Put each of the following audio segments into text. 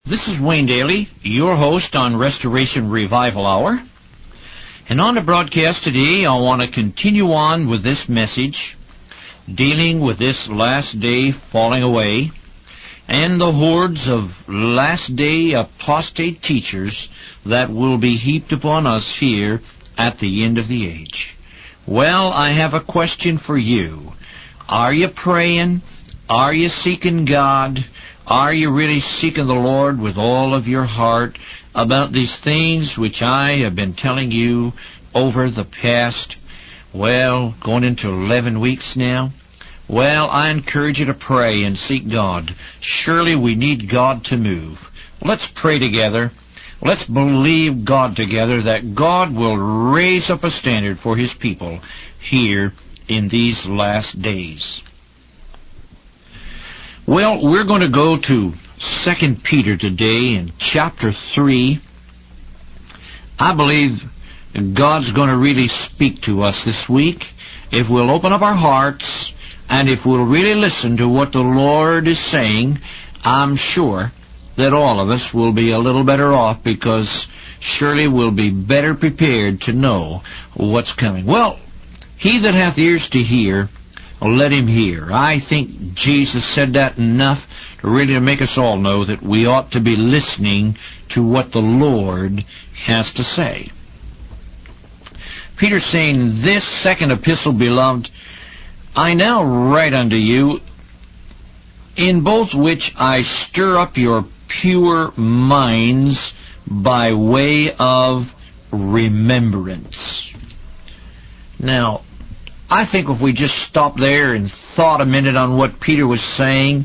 This is Wayne Daly, your host on Restoration Revival Hour. And on the broadcast today, I want to continue on with this message, dealing with this last day falling away, and the hordes of last day apostate teachers that will be heaped upon us here at the end of the age. Well, I have a question for you. Are you praying? Are you seeking God? Are you really seeking the Lord with all of your heart about these things which I have been telling you over the past, going into 11 weeks now? Well, I encourage you to pray and seek God. Surely we need God to move. Let's pray together. Let's believe God together that God will raise up a standard for His people here in these last days. Well, we're going to go to 2 Peter today in chapter 3. I believe God's going to really speak to us this week if we'll open up our hearts and if we'll really listen to what the Lord is saying. I'm sure that all of us will be a little better off because surely we'll be better prepared to know what's coming. Well, he that hath ears to hear, let him hear. I think Jesus said that enough to really make us all know that we ought to be listening to what the Lord has to say. Peter's saying, "This second epistle, beloved, I now write unto you, in both which I stir up your pure minds by way of remembrance." Now, I think if we just stopped there and thought a minute on what Peter was saying,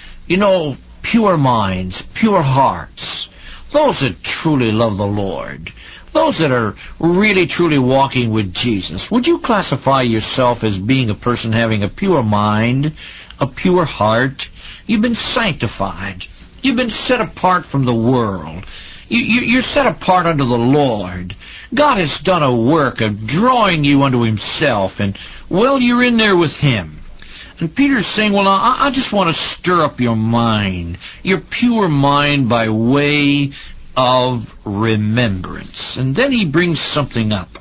pure minds, pure hearts, those that truly love the Lord, those that are really truly walking with Jesus, would you classify yourself as being a person having a pure mind, a pure heart? You've been sanctified. You've been set apart from the world. You're set apart unto the Lord. God has done a work of drawing you unto Himself, and, you're in there with Him. And Peter's saying, I just want to stir up your mind, your pure mind by way of remembrance. And then he brings something up.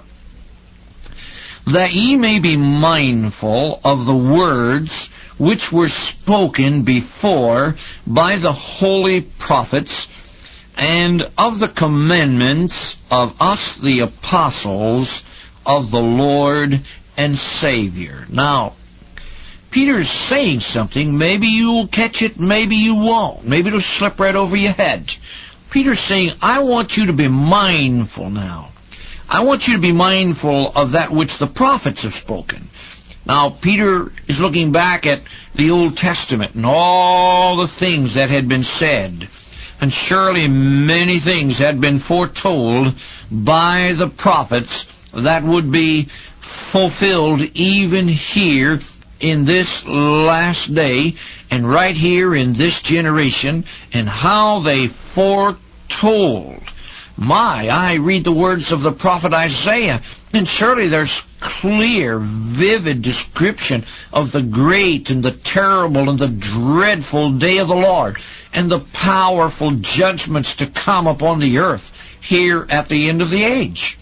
That ye may be mindful of the words which were spoken before by the holy prophets, and of the commandments of us the apostles of the Lord and Savior. Now, Peter's saying something. Maybe you'll catch it, maybe you won't. Maybe it'll slip right over your head. Peter's saying, I want you to be mindful now. I want you to be mindful of that which the prophets have spoken. Now, Peter is looking back at the Old Testament and all the things that had been said. And surely many things had been foretold by the prophets that would be fulfilled even here in this last day and right here in this generation, and how they foretold. I read the words of the prophet Isaiah, and surely there's clear, vivid description of the great and the terrible and the dreadful day of the Lord, and the powerful judgments to come upon the earth here at the end of the age.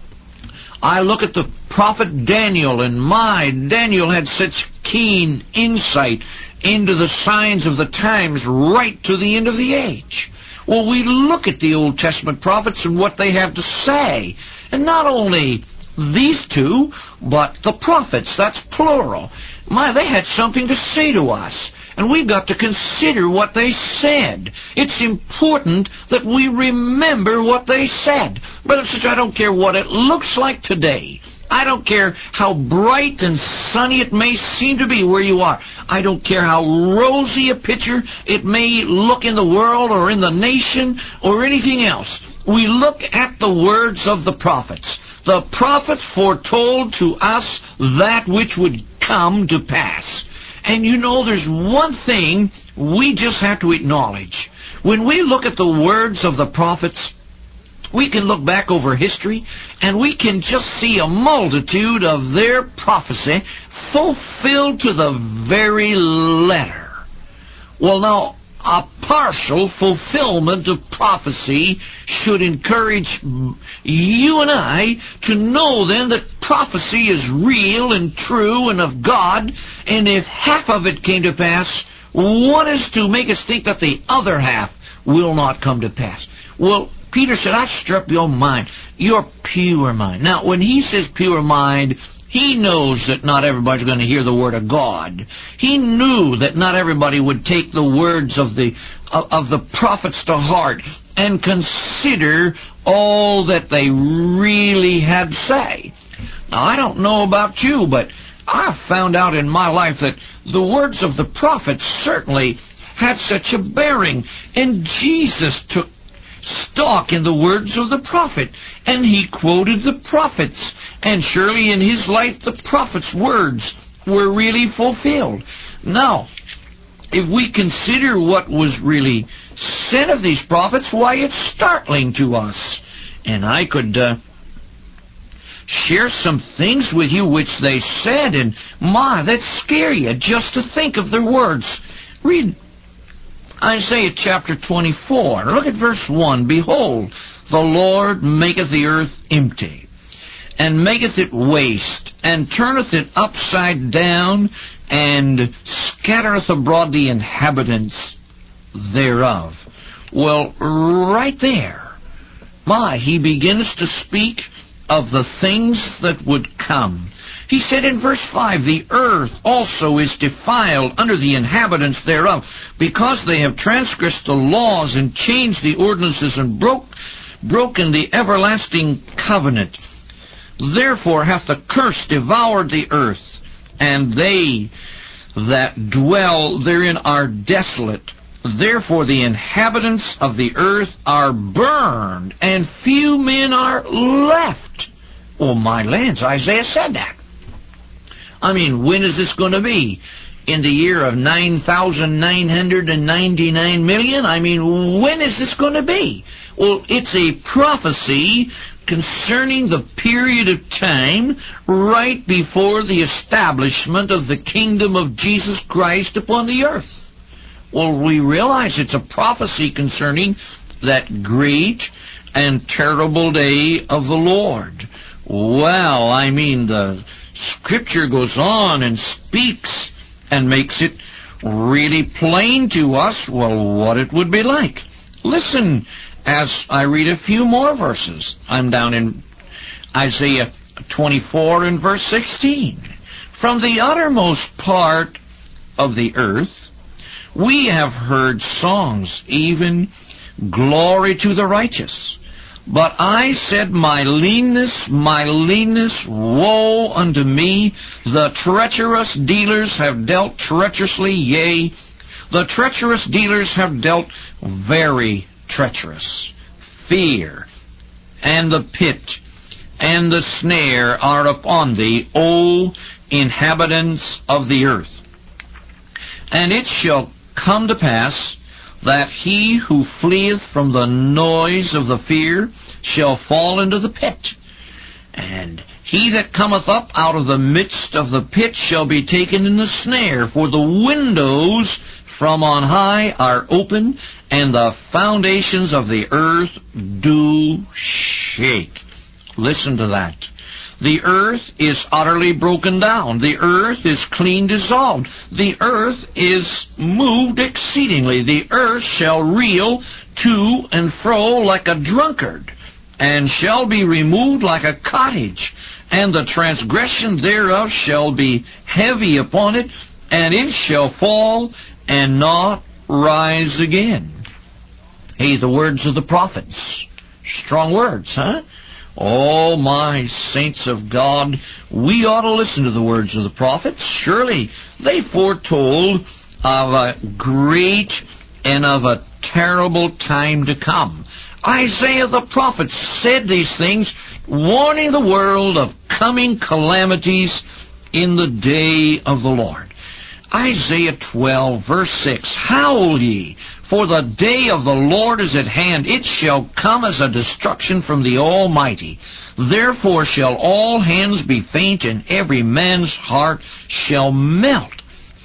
I look at the prophet Daniel, and Daniel had such keen insight into the signs of the times right to the end of the age. Well, we look at the Old Testament prophets and what they have to say. And not only these two, but the prophets, that's plural. They had something to say to us. And we've got to consider what they said. It's important that we remember what they said. Brother and sister, I don't care what it looks like today. I don't care how bright and sunny it may seem to be where you are. I don't care how rosy a picture it may look in the world or in the nation or anything else. We look at the words of the prophets. The prophets foretold to us that which would come to pass. And there's one thing we just have to acknowledge. When we look at the words of the prophets, we can look back over history, and we can just see a multitude of their prophecy fulfilled to the very letter. Well, now, a partial fulfillment of prophecy should encourage you and I to know then that prophecy is real and true and of God, and if half of it came to pass, what is to make us think that the other half will not come to pass? Well, Peter said, I stir up your mind, your pure mind. Now, when he says pure mind, he knows that not everybody's going to hear the word of God. He knew that not everybody would take the words of the prophets to heart and consider all that they really had to say. Now, I don't know about you, but I've found out in my life that the words of the prophets certainly had such a bearing, and Jesus took stock in the words of the prophet, and he quoted the prophets, and surely in his life the prophets' words were really fulfilled. Now, if we consider what was really said of these prophets, why, it's startling to us. And I could share some things with you which they said, and my, that scare you just to think of their words. Read Isaiah chapter 24. Look at verse 1. Behold, the Lord maketh the earth empty, and maketh it waste, and turneth it upside down, and scattereth abroad the inhabitants thereof. Well, right there, he begins to speak of the things that would come. He said in verse 5, the earth also is defiled under the inhabitants thereof, because they have transgressed the laws and changed the ordinances and broken the everlasting covenant. Therefore hath the curse devoured the earth, and they that dwell therein are desolate. Therefore the inhabitants of the earth are burned, and few men are left. Oh, my lands, Isaiah said that. I mean, when is this going to be? In the year of 9,999 million? I mean, when is this going to be? Well, it's a prophecy concerning the period of time right before the establishment of the kingdom of Jesus Christ upon the earth. Well, we realize it's a prophecy concerning that great and terrible day of the Lord. Well, I mean, the Scripture goes on and speaks and makes it really plain to us, well, what it would be like. Listen as I read a few more verses. I'm down in Isaiah 24 and verse 16. From the uttermost part of the earth we have heard songs, even glory to the righteous. But I said, my leanness, woe unto me. The treacherous dealers have dealt treacherously, yea, the treacherous dealers have dealt very treacherous. Fear and the pit and the snare are upon thee, O inhabitants of the earth. And it shall come to pass that he who fleeth from the noise of the fear shall fall into the pit. And he that cometh up out of the midst of the pit shall be taken in the snare. For the windows from on high are open, and the foundations of the earth do shake. Listen to that. The earth is utterly broken down. The earth is clean dissolved. The earth is moved exceedingly. The earth shall reel to and fro like a drunkard, and shall be removed like a cottage. And the transgression thereof shall be heavy upon it, and it shall fall and not rise again. Hey, the words of the prophets. Strong words, huh? Oh, my saints of God, we ought to listen to the words of the prophets. Surely they foretold of a great and of a terrible time to come. Isaiah the prophet said these things, warning the world of coming calamities in the day of the Lord. Isaiah 12, verse 6, Howl ye, for the day of the Lord is at hand. It shall come as a destruction from the Almighty. Therefore shall all hands be faint, and every man's heart shall melt.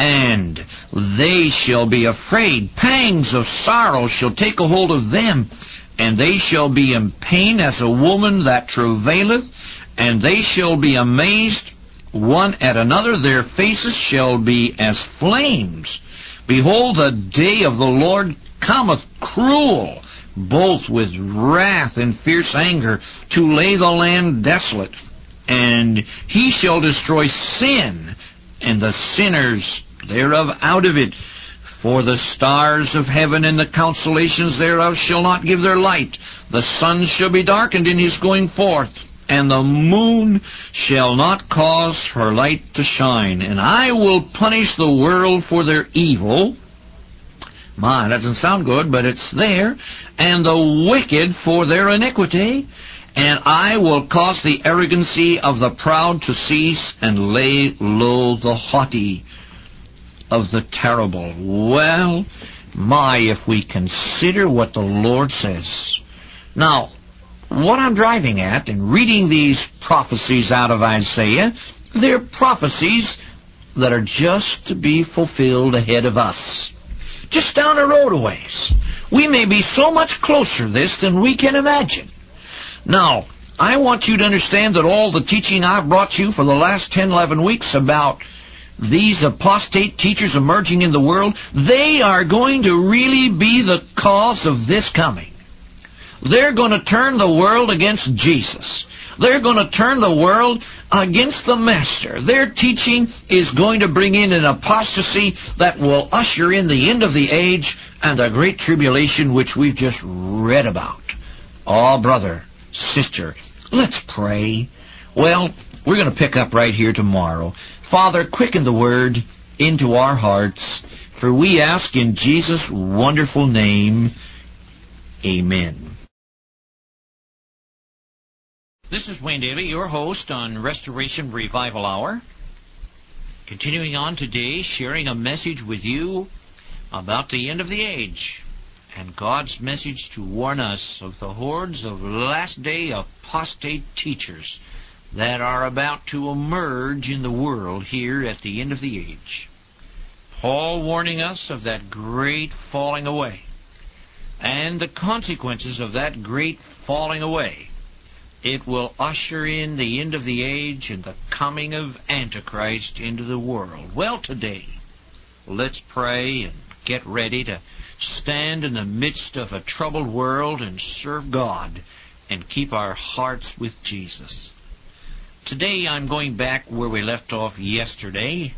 and they shall be afraid. Pangs of sorrow shall take a hold of them, and they shall be in pain as a woman that travaileth, and they shall be amazed one at another. Their faces shall be as flames. Behold, the day of the Lord cometh cruel, both with wrath and fierce anger, to lay the land desolate. And he shall destroy sin, and the sinners thereof out of it. For the stars of heaven and the constellations thereof shall not give their light. The sun shall be darkened in his going forth, and the moon shall not cause her light to shine. And I will punish the world for their evil. My, that doesn't sound good, but it's there. And the wicked for their iniquity. And I will cause the arrogancy of the proud to cease, and lay low the haughty of the terrible. Well, my, if we consider what the Lord says. Now, what I'm driving at in reading these prophecies out of Isaiah, they're prophecies that are just to be fulfilled ahead of us. Just down the road a ways. We may be so much closer to this than we can imagine. Now, I want you to understand that all the teaching I've brought you for the last 10, 11 weeks about these apostate teachers emerging in the world, they are going to really be the cause of this coming. They're going to turn the world against Jesus. They're going to turn the world against the Master. Their teaching is going to bring in an apostasy that will usher in the end of the age and the great tribulation which we've just read about. Oh, brother, sister, let's pray. Well, we're going to pick up right here tomorrow. Father, quicken the word into our hearts, for we ask in Jesus' wonderful name. Amen. This is Wayne Daly, your host on Restoration Revival Hour. Continuing on today, sharing a message with you about the end of the age and God's message to warn us of the hordes of last-day apostate teachers that are about to emerge in the world here at the end of the age. Paul warning us of that great falling away and the consequences of that great falling away. It will usher in the end of the age and the coming of Antichrist into the world. Well, today, let's pray and get ready to stand in the midst of a troubled world and serve God and keep our hearts with Jesus. Today, I'm going back where we left off yesterday,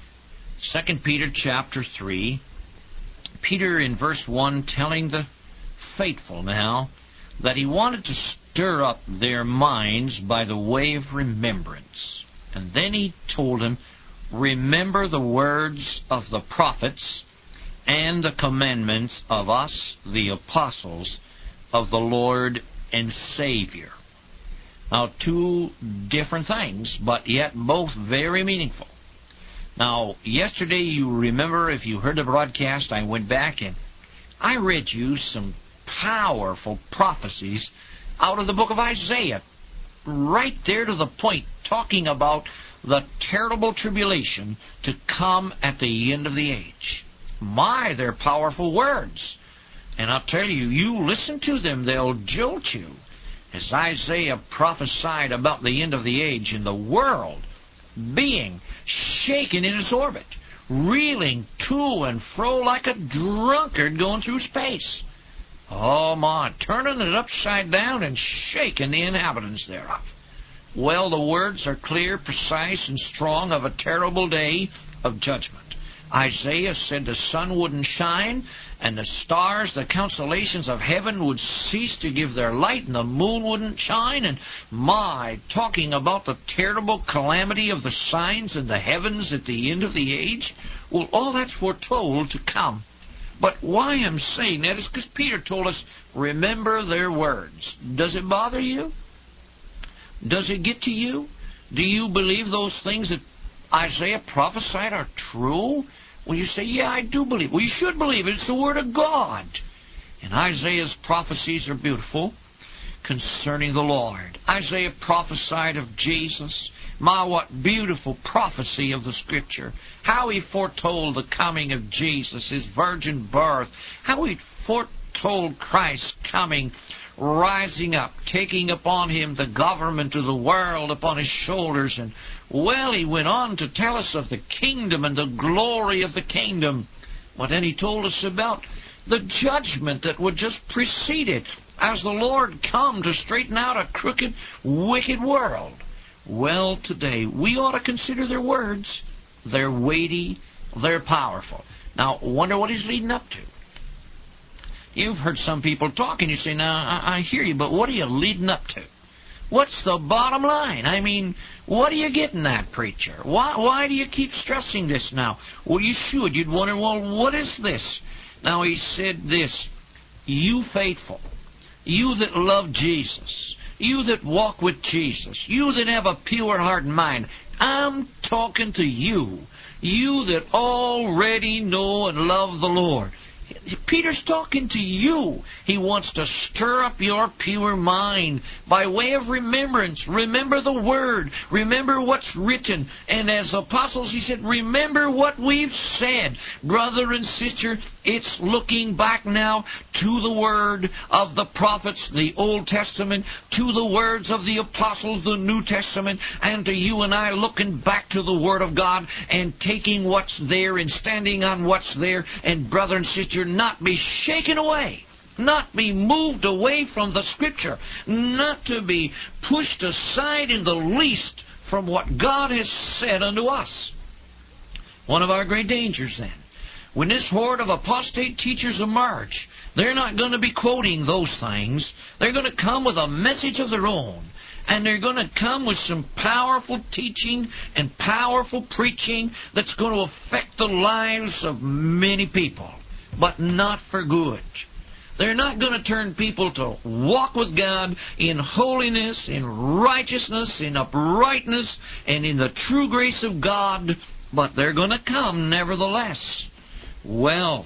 2 Peter chapter 3. Peter in verse 1 telling the faithful now that he wanted to stir up their minds by the way of remembrance. And then he told them, remember the words of the prophets and the commandments of us, the apostles of the Lord and Savior. Now, two different things, but yet both very meaningful. Now, yesterday, you remember, if you heard the broadcast, I went back and I read you some powerful prophecies out of the book of Isaiah, right there to the point, talking about the terrible tribulation to come at the end of the age. My, they're powerful words. And I'll tell you, you listen to them, they'll jolt you. As Isaiah prophesied about the end of the age and the world being shaken in its orbit, reeling to and fro like a drunkard going through space. Oh, my, turning it upside down and shaking the inhabitants thereof. Well, the words are clear, precise, and strong of a terrible day of judgment. Isaiah said the sun wouldn't shine, and the stars, the constellations of heaven, would cease to give their light, and the moon wouldn't shine. And my, talking about the terrible calamity of the signs in the heavens at the end of the age. Well, all that's foretold to come. But why I'm saying that is because Peter told us, remember their words. Does it bother you? Does it get to you? Do you believe those things that Isaiah prophesied are true? Well, you say, yeah, I do believe. Well, you should believe it. It's the Word of God. And Isaiah's prophecies are beautiful concerning the Lord. Isaiah prophesied of Jesus. My, what beautiful prophecy of the Scripture. How he foretold the coming of Jesus, his virgin birth. How he foretold Christ's coming, rising up, taking upon him the government of the world upon his shoulders. And, well, he went on to tell us of the kingdom and the glory of the kingdom. But then he told us about the judgment that would just precede it as the Lord come to straighten out a crooked, wicked world. Well, today, we ought to consider their words. They're weighty, they're powerful. Now, wonder what he's leading up to. You've heard some people talk, and you say, now, I hear you, but what are you leading up to? What's the bottom line? I mean, what are you getting at, preacher? Why do you keep stressing this now? Well, you should. You'd wonder, well, what is this? Now, he said this, you faithful, you that love Jesus, you that walk with Jesus, you that have a pure heart and mind, I'm talking to you, you that already know and love the Lord. Peter's talking to you. He wants to stir up your pure mind by way of remembrance. Remember the Word. Remember what's written. And as apostles, he said, remember what we've said. Brother and sister, it's looking back now to the Word of the prophets, the Old Testament, to the words of the apostles, the New Testament, and to you and I looking back to the Word of God and taking what's there and standing on what's there. And brother and sister, not be shaken away, not be moved away from the Scripture, not to be pushed aside in the least from what God has said unto us. One of our great dangers then, when this horde of apostate teachers emerge, they're not going to be quoting those things. They're going to come with a message of their own. And they're going to come with some powerful teaching and powerful preaching that's going to affect the lives of many people, but not for good. They're not going to turn people to walk with God in holiness, in righteousness, in uprightness, and in the true grace of God, but they're going to come nevertheless. Well,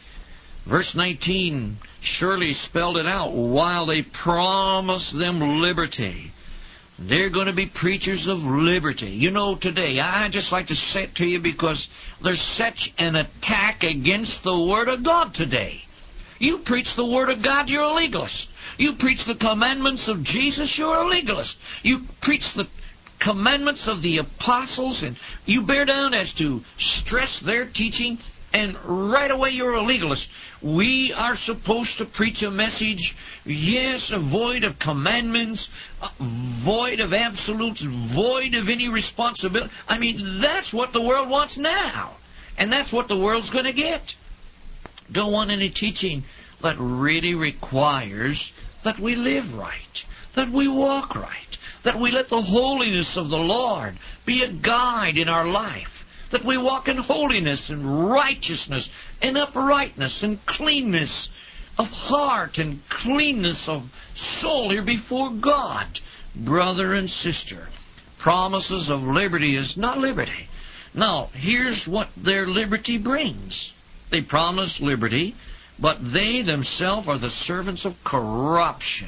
verse 19 surely spelled it out. While they promise them liberty, they're going to be preachers of liberty. You know, today, I just like to say it to you because there's such an attack against the Word of God today. You preach the Word of God, you're a legalist. You preach the commandments of Jesus, you're a legalist. You preach the commandments of the apostles, and you bear down as to stress their teaching, and right away you're a legalist. We are supposed to preach a message, yes, void of commandments, void of absolutes, void of any responsibility. I mean, that's what the world wants now. And that's what the world's going to get. Don't want any teaching that really requires that we live right, that we walk right, that we let the holiness of the Lord be a guide in our life, that we walk in holiness and righteousness and uprightness and cleanness of heart and cleanness of soul here before God. Brother and sister, promises of liberty is not liberty. Now, here's what their liberty brings. They promise liberty, but they themselves are the servants of corruption.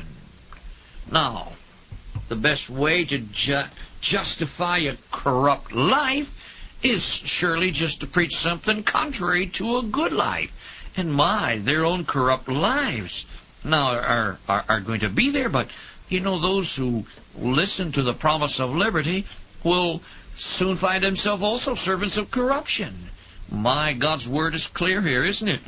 Now, the best way to justify a corrupt life is surely just to preach something contrary to a good life. And their own corrupt lives now are going to be there. But, you know, those who listen to the promise of liberty will soon find themselves also servants of corruption. God's word is clear here, isn't it?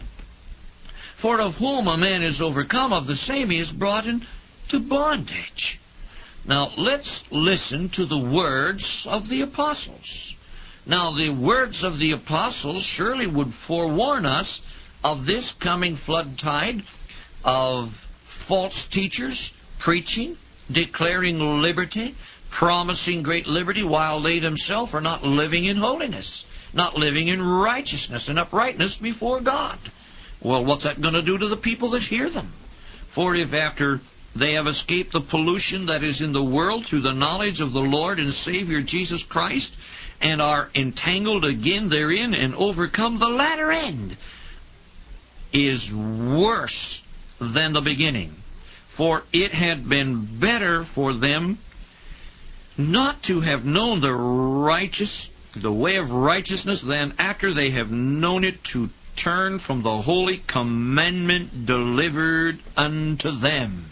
For of whom a man is overcome, of the same he is brought into bondage. Now, let's listen to the words of the apostles. Now, the words of the apostles surely would forewarn us of this coming flood tide of false teachers preaching, declaring liberty, promising great liberty, while they themselves are not living in holiness, not living in righteousness and uprightness before God. Well, what's that going to do to the people that hear them? For if after they have escaped the pollution that is in the world through the knowledge of the Lord and Savior Jesus Christ, and are entangled again therein and overcome, the latter end is worse than the beginning. For it had been better for them not to have known the way of righteousness than after they have known it to turn from the holy commandment delivered unto them.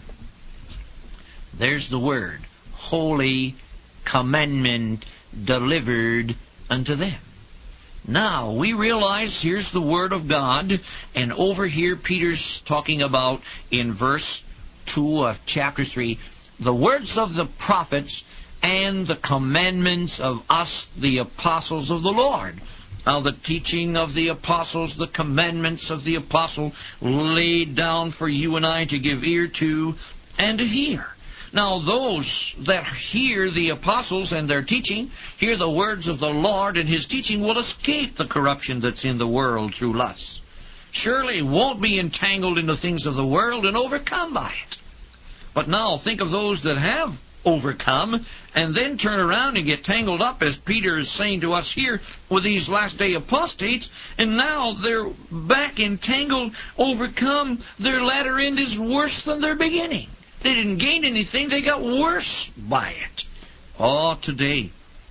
There's the word, holy commandment delivered unto them. Now, we realize here's the Word of God, and over here Peter's talking about, in verse 2 of chapter 3, the words of the prophets and the commandments of us, the apostles of the Lord. Now, the teaching of the apostles, the commandments of the apostle, laid down for you and I to give ear to and to hear. Now, those that hear the apostles and their teaching, hear the words of the Lord and His teaching, will escape the corruption that's in the world through lust. Surely won't be entangled in the things of the world and overcome by it. But now, think of those that have overcome and then turn around and get tangled up, as Peter is saying to us here, with these last day apostates, and now they're back entangled, overcome. Their latter end is worse than their beginning. They didn't gain anything. They got worse by it. Oh, today,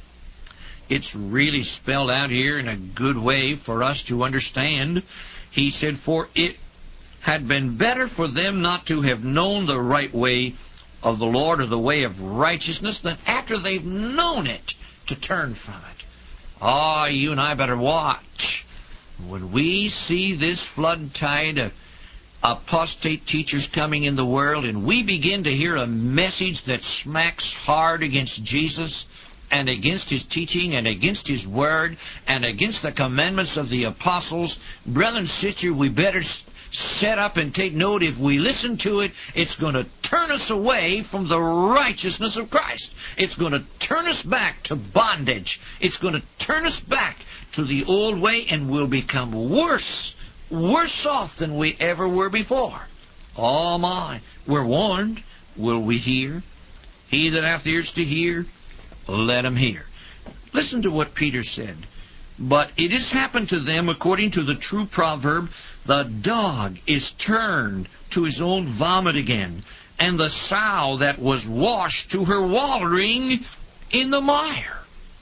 it's really spelled out here in a good way for us to understand. He said, for it had been better for them not to have known the right way of the Lord, or the way of righteousness, than after they've known it to turn from it. Oh, you and I better watch. When we see this flood tide of apostate teachers coming in the world, and we begin to hear a message that smacks hard against Jesus and against His teaching and against His word and against the commandments of the apostles, brother and sister, we better set up and take note. If we listen to it, it's going to turn us away from the righteousness of Christ. It's going to turn us back to bondage. It's going to turn us back to the old way, and we'll become worse off than we ever were before. Oh my, we're warned. Will we hear? He that hath ears to hear, let him hear. Listen to what Peter said. But it has happened to them according to the true proverb, the dog is turned to his own vomit again, and the sow that was washed to her wallowing in the mire.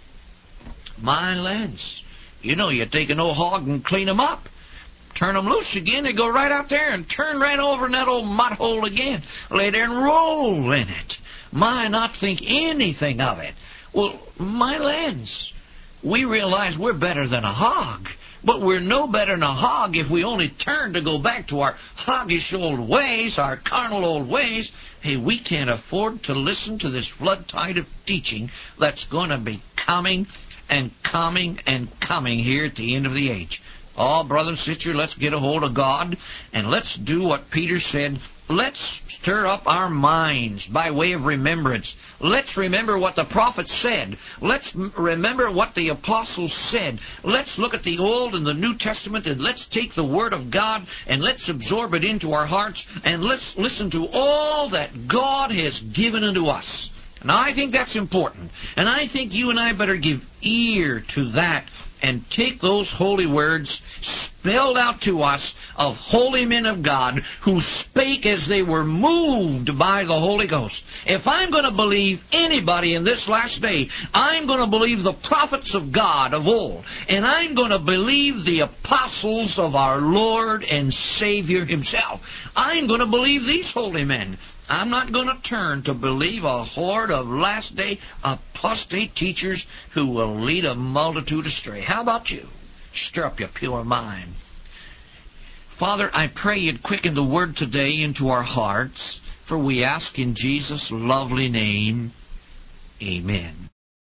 My lads, you know, you take an old hog and clean him up. Turn them loose again, they go right out there and turn right over in that old mud hole again. Lay there and roll in it. My, not think anything of it. Well, my lads, we realize we're better than a hog. But we're no better than a hog if we only turn to go back to our hoggish old ways, our carnal old ways. Hey, we can't afford to listen to this flood tide of teaching that's going to be coming and coming and coming here at the end of the age. Oh, brother and sister, let's get a hold of God, and let's do what Peter said. Let's stir up our minds by way of remembrance. Let's remember what the prophets said. Let's remember what the apostles said. Let's look at the Old and the New Testament, and let's take the Word of God and let's absorb it into our hearts, and let's listen to all that God has given unto us. And I think that's important. And I think you and I better give ear to that and take those holy words spelled out to us of holy men of God who spake as they were moved by the Holy Ghost. If I'm going to believe anybody in this last day, I'm going to believe the prophets of God of old. And I'm going to believe the apostles of our Lord and Savior Himself. I'm going to believe these holy men. I'm not going to turn to believe a horde of last day apostate teachers who will lead a multitude astray. How about you? Stir up your pure mind. Father, I pray You'd quicken the Word today into our hearts, for we ask in Jesus' lovely name. Amen.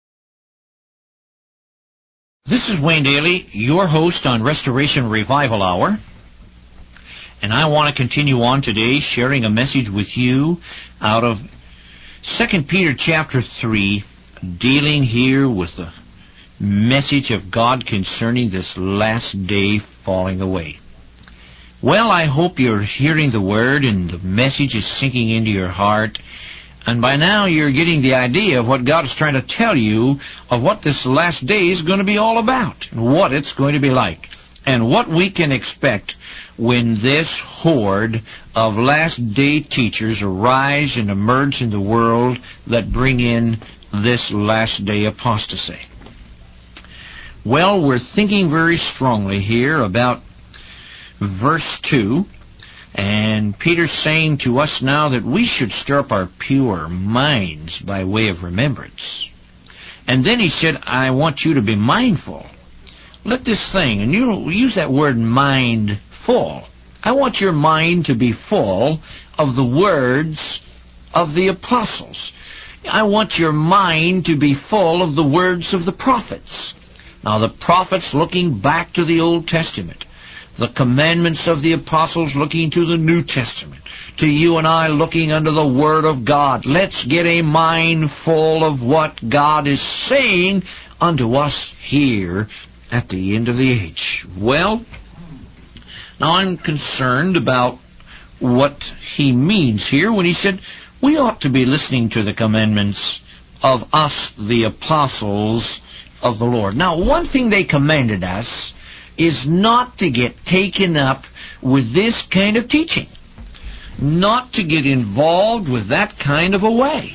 This is Wayne Daly, your host on Restoration Revival Hour. And I want to continue on today sharing a message with you out of 2 Peter chapter 3, dealing here with the message of God concerning this last day falling away. Well, I hope you're hearing the Word and the message is sinking into your heart. And by now you're getting the idea of what God is trying to tell you of what this last day is going to be all about and what it's going to be like. and what we can expect when this horde of last-day teachers arise and emerge in the world that bring in this last-day apostasy. Well, we're thinking very strongly here about verse 2, and Peter's saying to us now that we should stir up our pure minds by way of remembrance. And then he said, I want you to be mindful. Let this thing, and you use that word mindful. I want your mind to be full of the words of the apostles. I want your mind to be full of the words of the prophets. Now, the prophets looking back to the Old Testament, the commandments of the apostles looking to the New Testament, to you and I looking under the Word of God. Let's get a mind full of what God is saying unto us here at the end of the age. Well, now I'm concerned about what he means here when he said we ought to be listening to the commandments of us, the apostles of the Lord. Now, one thing they commanded us is not to get taken up with this kind of teaching, not to get involved with that kind of a way.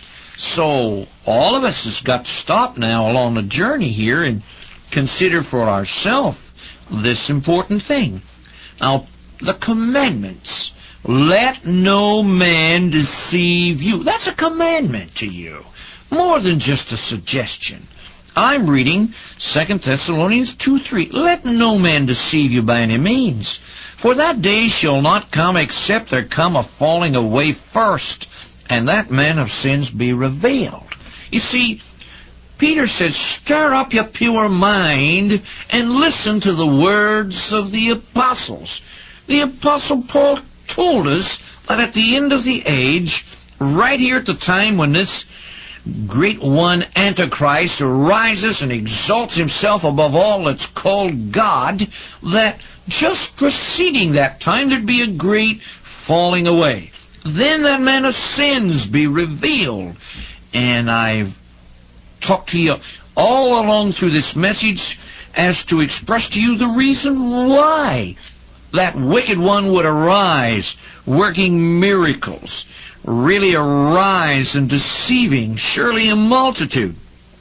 So all of us has got to stop now along the journey here and consider for ourselves this important thing. Now, the commandments, let no man deceive you. That's a commandment to you, more than just a suggestion. I'm reading 2 Thessalonians 2:3. Let no man deceive you by any means, for that day shall not come except there come a falling away first, and that man of sins be revealed. You see, Peter says, stir up your pure mind and listen to the words of the apostles. The Apostle Paul told us that at the end of the age, right here at the time when this great one, Antichrist, arises and exalts himself above all that's called God, that just preceding that time there'd be a great falling away. Then that man of sins be revealed. And I've talked to you all along through this message as to express to you the reason why that wicked one would arise, working miracles, really arise and deceiving surely a multitude.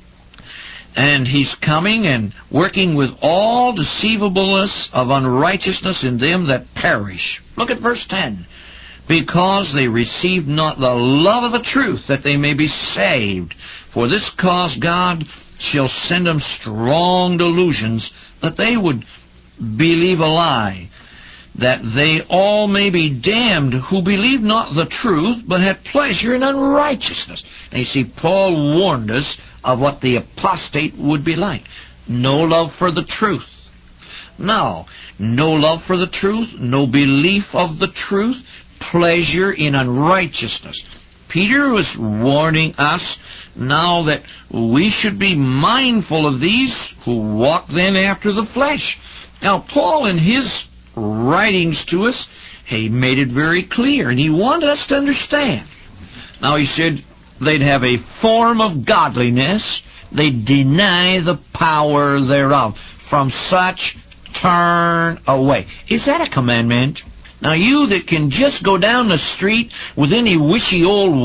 And he's coming and working with all deceivableness of unrighteousness in them that perish. Look at verse 10. Because they received not the love of the truth, that they may be saved. For this cause God shall send them strong delusions, that they would believe a lie, that they all may be damned who believe not the truth, but had pleasure in unrighteousness. And you see, Paul warned us of what the apostate would be like. No love for the truth. Now, no love for the truth, no belief of the truth, pleasure in unrighteousness. Peter was warning us now that we should be mindful of these who walk then after the flesh. Now, Paul in his writings to us, he made it very clear, and he wanted us to understand. Now, he said they'd have a form of godliness, they'd deny the power thereof. From such turn away. Is that a commandment? Now, you that can just go down the street with any wishy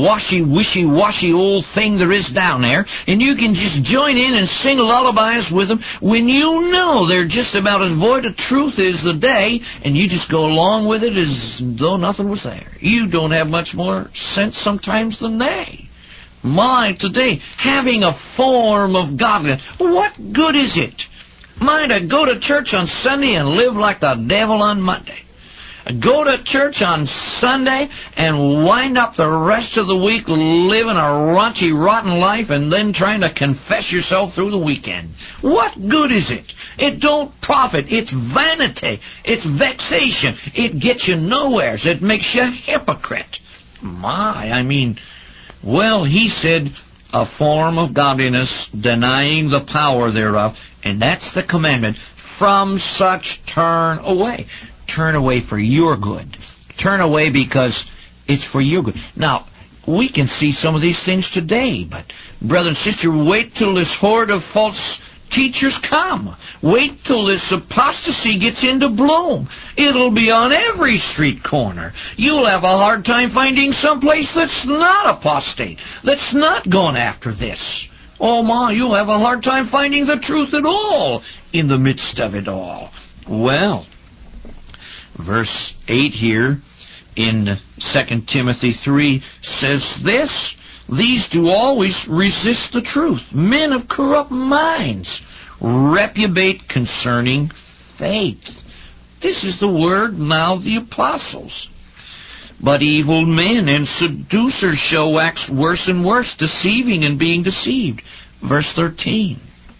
old thing there is down there, and you can just join in and sing lullabies with them when you know they're just about as void of truth as the day, and you just go along with it as though nothing was there. You don't have much more sense sometimes than they. My, today, having a form of godliness, what good is it? Mind, I go to church on Sunday and live like the devil on Monday. Go to church on Sunday and wind up the rest of the week living a raunchy, rotten life and then trying to confess yourself through the weekend. What good is it? It don't profit. It's vanity. It's vexation. It gets you nowheres. It makes you a hypocrite. Well, he said, a form of godliness, denying the power thereof, and that's the commandment. From such turn away. Turn away for your good. Turn away because it's for your good. Now, we can see some of these things today, but brother and sister, wait till this horde of false teachers come. Wait till this apostasy gets into bloom. It'll be on every street corner. You'll have a hard time finding someplace that's not apostate, that's not gone after this. Oh my, you'll have a hard time finding the truth at all in the midst of it all. Well, verse 8 here in 2 Timothy 3 says this: these do always resist the truth. Men of corrupt minds reprobate concerning faith. This is the word now of the apostles. But evil men and seducers shall wax worse and worse, deceiving and being deceived. Verse 13.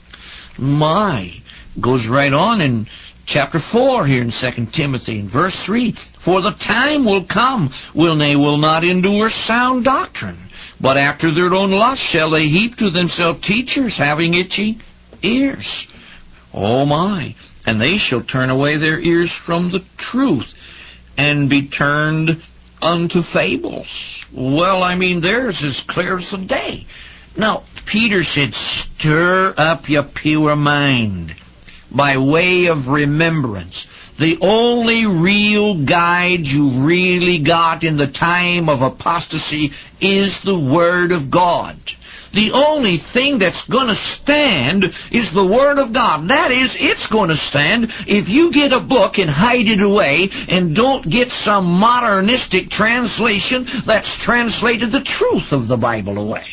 Goes right on in chapter 4 here in 2 Timothy. In verse 3, for the time will come when they will not endure sound doctrine, but after their own lust shall they heap to themselves teachers having itchy ears. Oh my! And they shall turn away their ears from the truth and be turned unto fables. Well, I mean, theirs is clear as the day. Now, Peter said, stir up your pure mind by way of remembrance. The only real guide you really got in the time of apostasy is the Word of God. The only thing that's going to stand is the Word of God. That is, it's going to stand if you get a book and hide it away and don't get some modernistic translation that's translated the truth of the Bible away.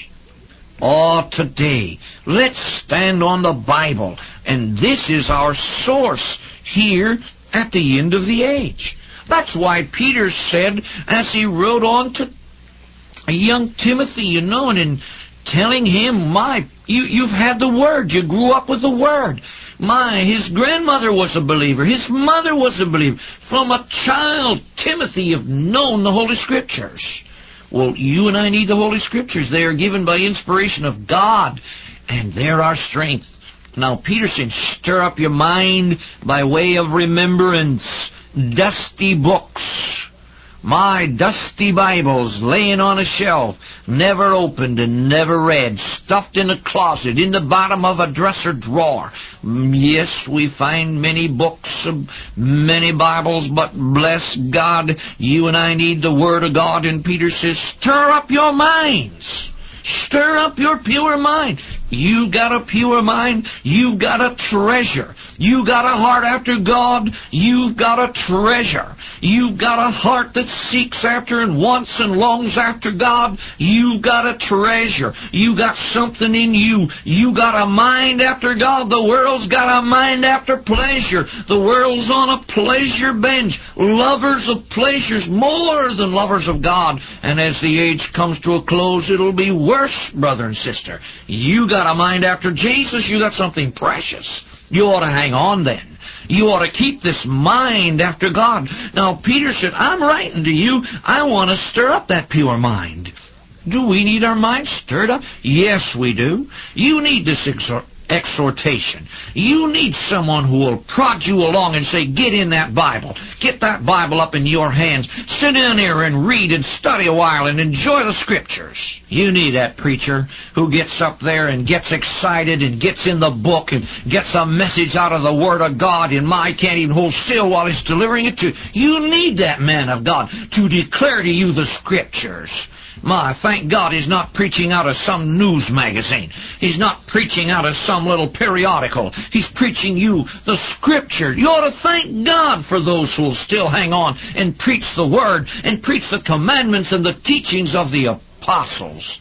Oh, today, let's stand on the Bible. And this is our source here at the end of the age. That's why Peter said, as he wrote on to young Timothy, and in telling him, you've had the Word. You grew up with the Word. His grandmother was a believer. His mother was a believer. From a child, Timothy, you've known the Holy Scriptures. Well, you and I need the Holy Scriptures. They are given by inspiration of God, and they're our strength. Now, Peter said, stir up your mind by way of remembrance. Dusty books. My dusty Bibles laying on a shelf, never opened and never read, stuffed in a closet, in the bottom of a dresser drawer. Yes, we find many books, many Bibles, but bless God, you and I need the Word of God. And Peter says, stir up your minds. Stir up your pure mind. You got a pure mind. You've got a treasure. You got a heart after God. You've got a treasure. You've got a heart that seeks after and wants and longs after God. You've got a treasure. You got something in you. You got a mind after God. The world's got a mind after pleasure. The world's on a pleasure bench. Lovers of pleasures more than lovers of God. And as the age comes to a close, it'll be worse, brother and sister. You got a mind after Jesus. You got something precious. You ought to hang on then. You ought to keep this mind after God. Now, Peter said, I'm writing to you. I want to stir up that pure mind. Do we need our minds stirred up? Yes, we do. You need this exhortation. You need someone who will prod you along and say, get in that Bible. Get that Bible up in your hands. Sit down here and read and study a while and enjoy the Scriptures. You need that preacher who gets up there and gets excited and gets in the book and gets a message out of the Word of God and can't even hold still while he's delivering it to you. You need that man of God to declare to you the Scriptures. Thank God he's not preaching out of some news magazine. He's not preaching out of some little periodical. He's preaching you the Scripture. You ought to thank God for those who will still hang on and preach the Word and preach the commandments and the teachings of the apostles.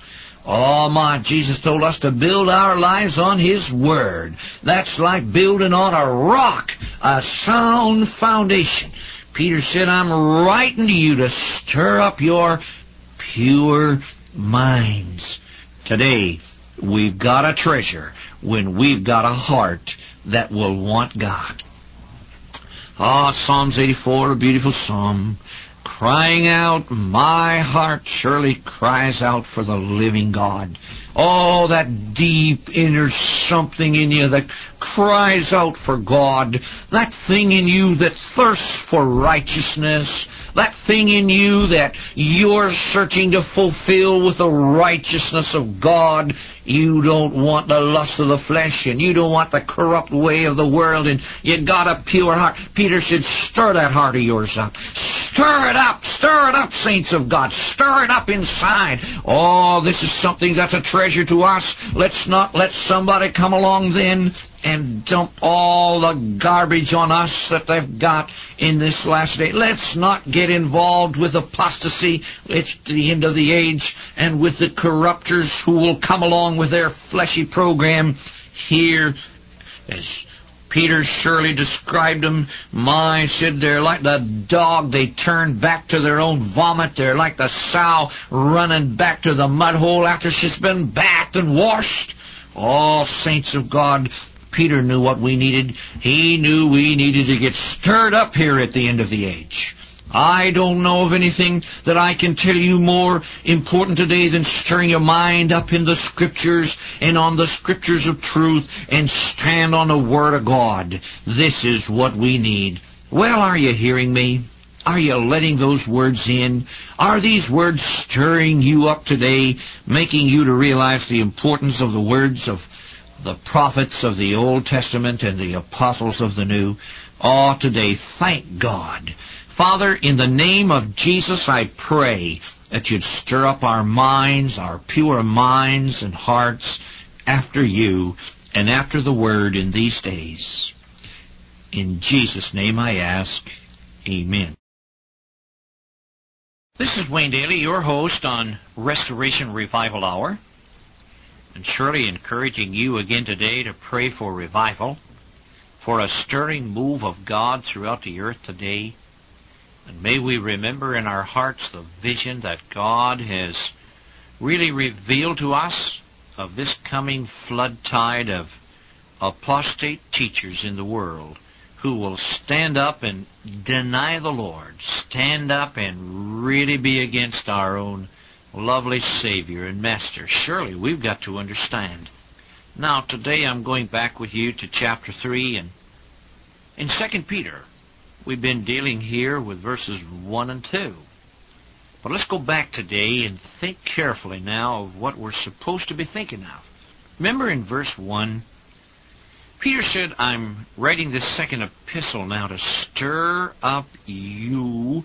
Oh Jesus told us to build our lives on His Word. That's like building on a rock, a sound foundation. Peter said, I'm writing to you to stir up your pure minds. Today, we've got a treasure when we've got a heart that will want God. Psalms 84, a beautiful psalm. crying out, my heart surely cries out for the living God. Oh, that deep inner something in you that cries out for God. That thing in you that thirsts for righteousness. That thing in you that you're searching to fulfill with the righteousness of God. You don't want the lust of the flesh, and you don't want the corrupt way of the world, and you got a pure heart. Peter said, stir that heart of yours up. Stir it up, saints of God. Stir it up inside. Oh, this is something that's a treasure to us. Let's not let somebody come along then and dump all the garbage on us that they've got in this last day. Let's not get involved with apostasy. It's the end of the age, and with the corruptors who will come along with their fleshy program. Here, as Peter surely described them, said they're like the dog. They turn back to their own vomit. They're like the sow running back to the mud hole after she's been bathed and washed. Oh, saints of God, Peter knew what we needed. He knew we needed to get stirred up here at the end of the age. I don't know of anything that I can tell you more important today than stirring your mind up in the Scriptures and on the Scriptures of truth and stand on the Word of God. This is what we need. Well, are you hearing me? Are you letting those words in? Are these words stirring you up today, making you to realize the importance of the words of the prophets of the Old Testament and the apostles of the New? Oh, today, thank God. Father, in the name of Jesus, I pray that you'd stir up our minds, our pure minds and hearts after you and after the Word in these days. In Jesus' name I ask, amen. This is Wayne Daly, your host on Restoration Revival Hour, and surely encouraging you again today to pray for revival, for a stirring move of God throughout the earth today. And may we remember in our hearts the vision that God has really revealed to us of this coming flood tide of apostate teachers in the world who will stand up and deny the Lord, stand up and really be against our own lovely Savior and Master. Surely we've got to understand. Now, today I'm going back with you to chapter 3 and in 2 Peter. We've been dealing here with verses 1 and 2. But let's go back today and think carefully now of what we're supposed to be thinking of. Remember in verse 1, Peter said, I'm writing this second epistle now to stir up your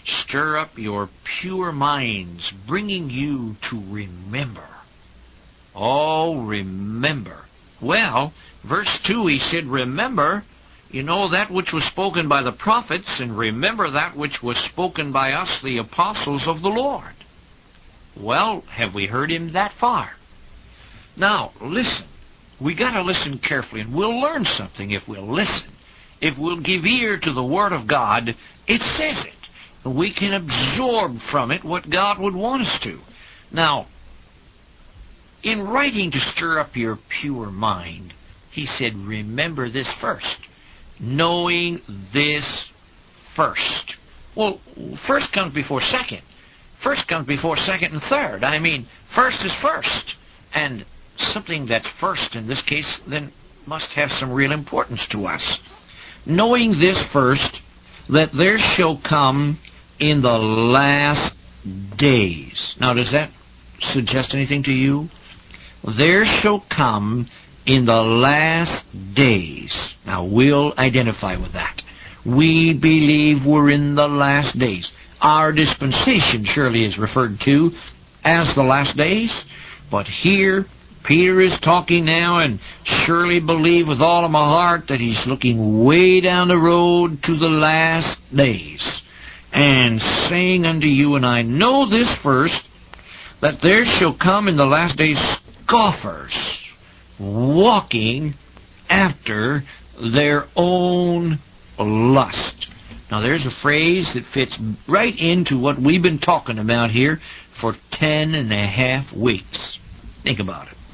pure minds, bringing you to remember. Oh, remember. Well, verse 2, he said, remember, that which was spoken by the prophets, and remember that which was spoken by us, the apostles of the Lord. Well, have we heard him that far? Now, listen. We got to listen carefully, and we'll learn something if we'll listen. If we'll give ear to the Word of God, it says it. We can absorb from it what God would want us to. Now, in writing to stir up your pure mind, he said, remember this first. Knowing this first. Well, first comes before second. First comes before second and third. I mean, first is first. And something that's first in this case then must have some real importance to us. Knowing this first, that there shall come in the last days. Now, does that suggest anything to you? There shall come in the last days. Now, we'll identify with that. We believe we're in the last days. Our dispensation surely is referred to as the last days, but here Peter is talking now, and surely believe with all of my heart that he's looking way down the road to the last days, and saying unto you, and I know this first, that there shall come in the last days scoffers, walking after their own lust. Now there's a phrase that fits right into what we've been talking about here for 10.5 weeks. Think about it.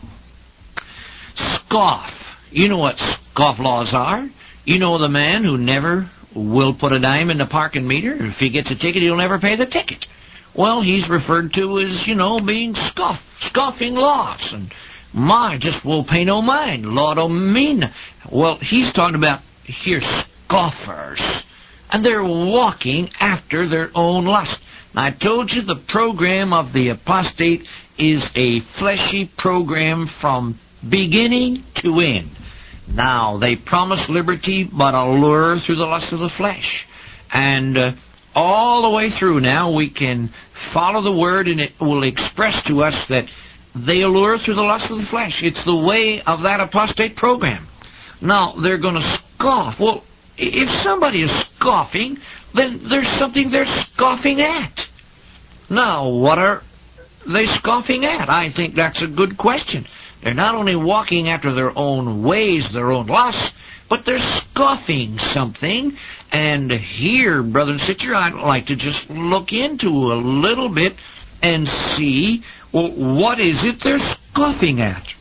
Scoff. You know what scofflaws are. You know the man who never will put a dime in the parking meter. If he gets a ticket, he'll never pay the ticket. Well, he's referred to as, being scoffing laws. And just will pay no mind. Law don't mean. Well, he's talking about here scoffers. And they're walking after their own lust. Now, I told you the program of the apostate is a fleshy program from beginning to end. Now, they promise liberty, but allure through the lust of the flesh. And all the way through now, we can follow the word, and it will express to us that they allure through the lust of the flesh. It's the way of that apostate program. Now, they're going to scoff. Well, if somebody is scoffing, then there's something they're scoffing at. Now, what are they scoffing at? I think that's a good question. They're not only walking after their own ways, their own lusts, but they're scoffing something. And here, brother and sister, I'd like to just look into a little bit and see, well, what is it they're scoffing at?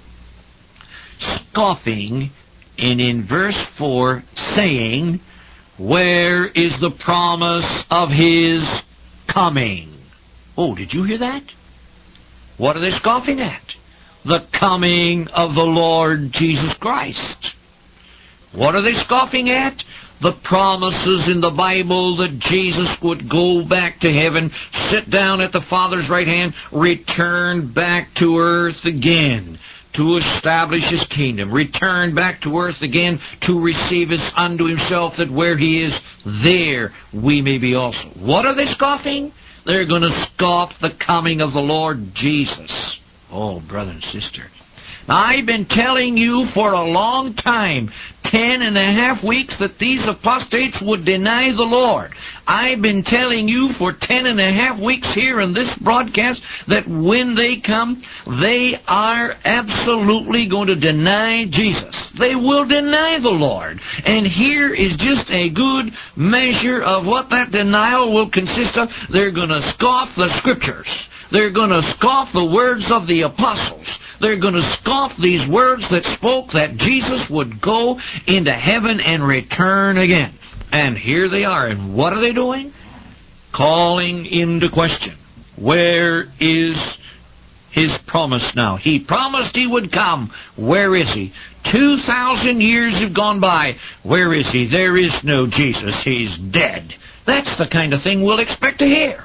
Scoffing, and in verse 4, saying, where is the promise of his coming? Oh, did you hear that? What are they scoffing at? The coming of the Lord Jesus Christ. What are they scoffing at? The promises in the Bible that Jesus would go back to heaven, sit down at the Father's right hand, return back to earth again to establish his kingdom, return back to earth again to receive us unto himself, that where he is, there we may be also. What are they scoffing? They're going to scoff the coming of the Lord Jesus. Oh, brother and sister, I've been telling you for a long time, 10.5 weeks, that these apostates would deny the Lord. I've been telling you for 10.5 weeks here in this broadcast that when they come, they are absolutely going to deny Jesus. They will deny the Lord. And here is just a good measure of what that denial will consist of. They're going to scoff the Scriptures. They're going to scoff the words of the apostles. They're going to scoff these words that spoke that Jesus would go into heaven and return again. And here they are. And what are they doing? Calling into question, where is his promise now? He promised he would come. Where is he? 2,000 years have gone by. Where is he? There is no Jesus. He's dead. That's the kind of thing we'll expect to hear.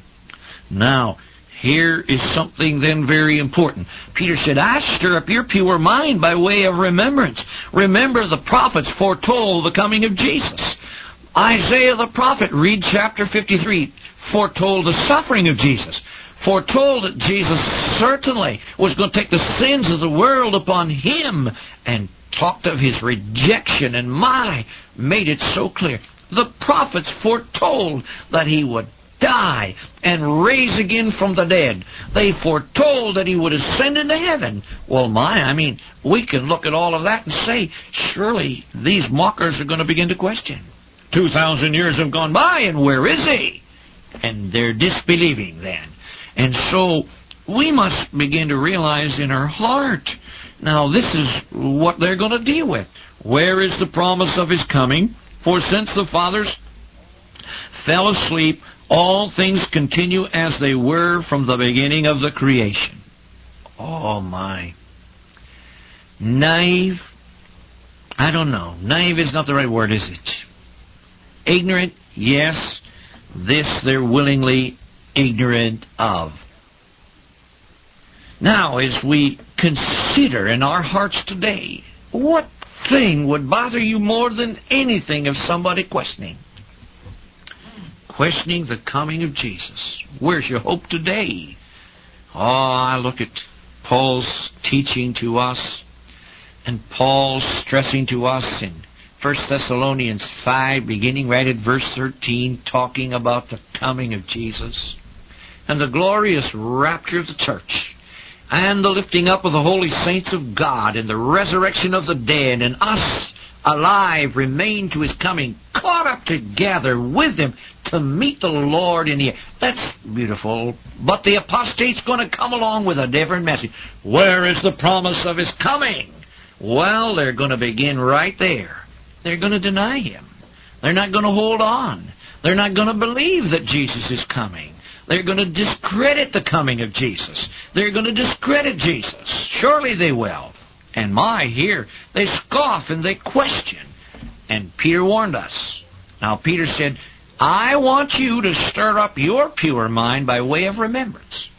Now, here is something then very important. Peter said, I stir up your pure mind by way of remembrance. Remember the prophets foretold the coming of Jesus. Isaiah the prophet, read chapter 53, foretold the suffering of Jesus. Foretold that Jesus certainly was going to take the sins of the world upon him, and talked of his rejection, and made it so clear. The prophets foretold that he would die and raise again from the dead. They foretold that he would ascend into heaven. Well, we can look at all of that and say, surely these mockers are going to begin to question. 2,000 years have gone by, and where is he? And they're disbelieving then. And so we must begin to realize in our heart, now this is what they're going to deal with. Where is the promise of his coming? For since the fathers fell asleep, all things continue as they were from the beginning of the creation. Oh, my. Naive? I don't know. Naive is not the right word, is it? Ignorant? Yes. This they're willingly ignorant of. Now, as we consider in our hearts today, what thing would bother you more than anything of somebody questioning? Questioning the coming of Jesus. Where's your hope today? Oh, I look at Paul's teaching to us, and Paul's stressing to us in 1 Thessalonians 5, beginning right at verse 13, talking about the coming of Jesus, and the glorious rapture of the church, and the lifting up of the holy saints of God, and the resurrection of the dead, and us alive remain to his coming, caught up together with him to meet the Lord in the air. That's beautiful. But the apostate's going to come along with a different message. Where is the promise of his coming? Well, they're going to begin right there. They're going to deny him. They're not going to hold on. They're not going to believe that Jesus is coming. They're going to discredit the coming of Jesus. They're going to discredit Jesus. Surely they will. And here, they scoff and they question. And Peter warned us. Now, Peter said, I want you to stir up your pure mind by way of remembrance.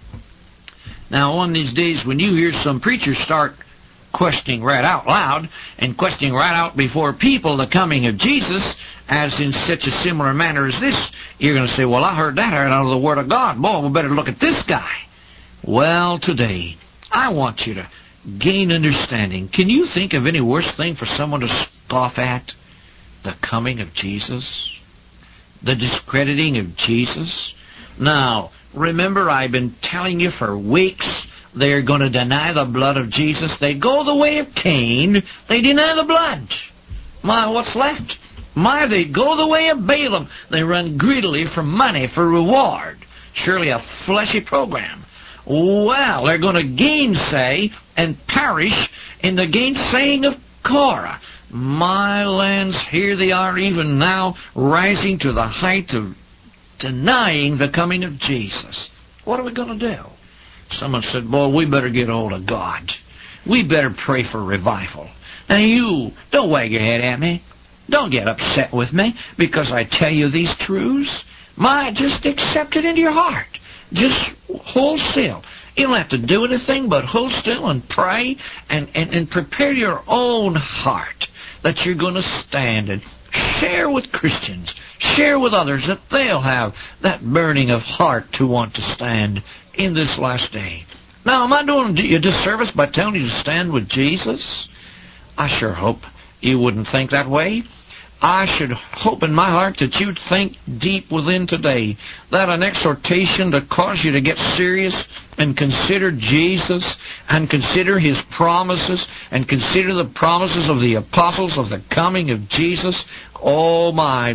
Now, on these days when you hear some preachers start questioning right out loud and questioning right out before people the coming of Jesus, as in such a similar manner as this, you're going to say, well, I heard that out of the Word of God. Boy, we better look at this guy. Well, today, I want you to gain understanding. Can you think of any worse thing for someone to scoff at? The coming of Jesus? The discrediting of Jesus? Now, remember, I've been telling you for weeks, they're going to deny the blood of Jesus. They go the way of Cain. They deny the blood. What's left? They go the way of Balaam. They run greedily for money, for reward. Surely a fleshy program. Well, they're going to gainsay and perish in the gainsaying of Korah. My lands, here they are even now, rising to the height of denying the coming of Jesus. What are we going to do? Someone said, boy, we better get hold of God. We better pray for revival. Now you, don't wag your head at me. Don't get upset with me because I tell you these truths. Just accept it into your heart. Just hold still. You don't have to do anything but hold still and pray and prepare your own heart that you're going to stand and share with Christians, share with others that they'll have that burning of heart to want to stand in this last day. Now, am I doing you a disservice by telling you to stand with Jesus? I sure hope you wouldn't think that way. I should hope in my heart that you'd think deep within today that an exhortation to cause you to get serious and consider Jesus and consider His promises and consider the promises of the apostles of the coming of Jesus. Oh my,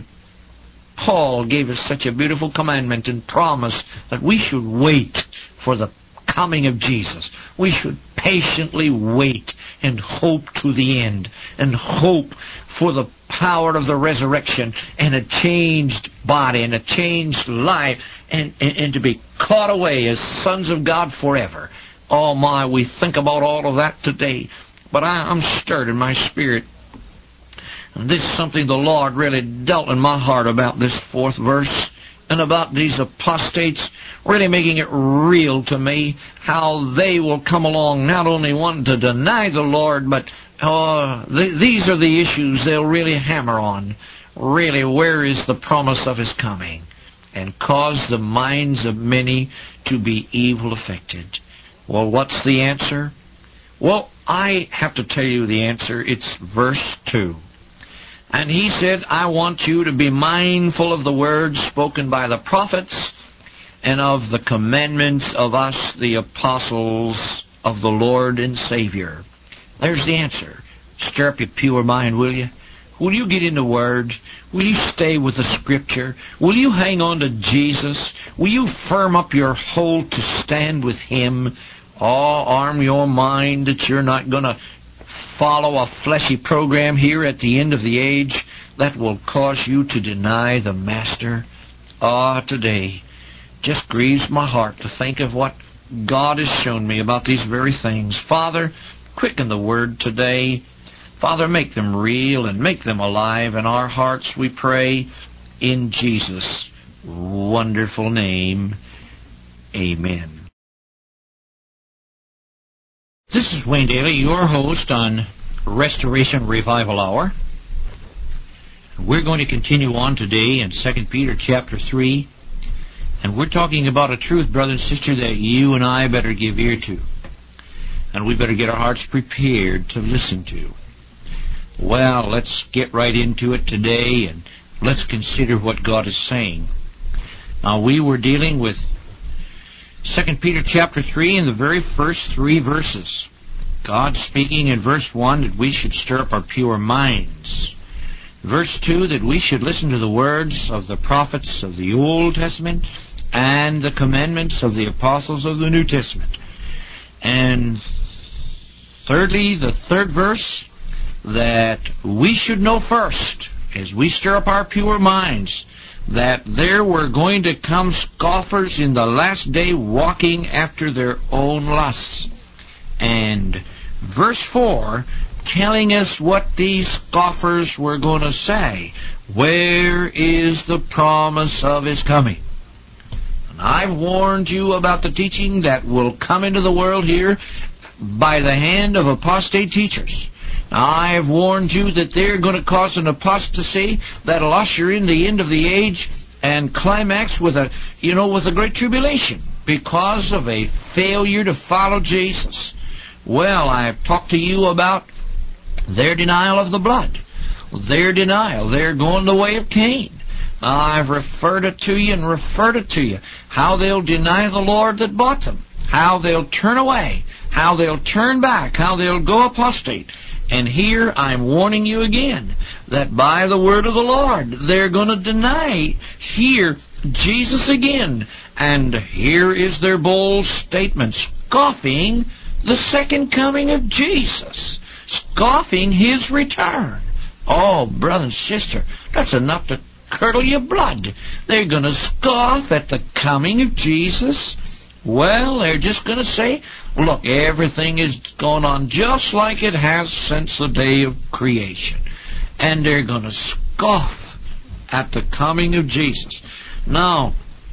Paul gave us such a beautiful commandment and promise that we should wait for the coming of Jesus. We should patiently wait and hope to the end and hope for the power of the resurrection and a changed body and a changed life and to be caught away as sons of God forever. Oh my, we think about all of that today. But I'm stirred in my spirit. And this is something the Lord really dealt in my heart about this 4th verse and about these apostates, really making it real to me how they will come along not only wanting to deny the Lord, but these are the issues they'll really hammer on. Really, where is the promise of His coming? And cause the minds of many to be evil affected. Well, what's the answer? Well, I have to tell you the answer. It's verse 2. And he said, I want you to be mindful of the words spoken by the prophets and of the commandments of us, the apostles of the Lord and Savior. There's the answer. Stir up your pure mind, will you? Will you get in the Word? Will you stay with the Scripture? Will you hang on to Jesus? Will you firm up your hold to stand with Him? Arm your mind that you're not going to follow a fleshy program here at the end of the age that will cause you to deny the Master. Today just grieves my heart to think of what God has shown me about these very things. Father, quicken the Word today. Father, make them real and make them alive in our hearts, we pray, in Jesus' wonderful name. Amen. This is Wayne Daly, your host on Restoration Revival Hour. We're going to continue on today in 2 Peter chapter 3, and we're talking about a truth, brother and sister, that you and I better give ear to, and we better get our hearts prepared to listen to. Well, let's get right into it today, and let's consider what God is saying. Now, we were dealing with 2 Peter chapter 3 in the very first 3 verses. God speaking in verse 1 that we should stir up our pure minds. Verse 2 that we should listen to the words of the prophets of the Old Testament and the commandments of the apostles of the New Testament. And thirdly, the 3rd verse, that we should know first as we stir up our pure minds, that there were going to come scoffers in the last day walking after their own lusts. And verse 4 telling us what these scoffers were going to say. Where is the promise of His coming? And I've warned you about the teaching that will come into the world here by the hand of apostate teachers. I've warned you that they're going to cause an apostasy that'll usher in the end of the age and climax with a great tribulation because of a failure to follow Jesus. Well, I've talked to you about their denial of the blood, their denial. They're going the way of Cain. I've referred it to you, how they'll deny the Lord that bought them, how they'll turn away, how they'll turn back, how they'll go apostate. And here I'm warning you again that by the word of the Lord, they're going to deny here Jesus again. And here is their bold statement, scoffing the second coming of Jesus, scoffing His return. Oh, brother and sister, that's enough to curdle your blood. They're going to scoff at the coming of Jesus. Well, they're just going to say, look, everything is going on just like it has since the day of creation. And they're going to scoff at the coming of Jesus. Now,